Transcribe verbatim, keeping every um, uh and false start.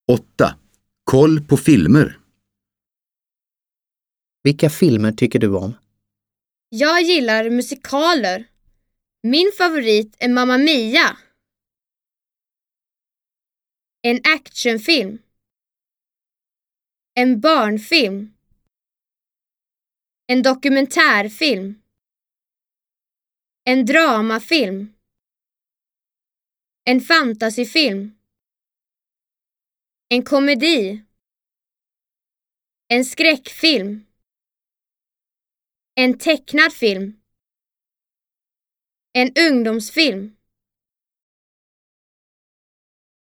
åtta. Koll på filmer. Vilka filmer tycker du om? Jag gillar musikaler. Min favorit är Mamma Mia. En actionfilm. En barnfilm. En dokumentärfilm. En dramafilm. En fantasyfilm. En komedi. En skräckfilm. En tecknad film. En ungdomsfilm.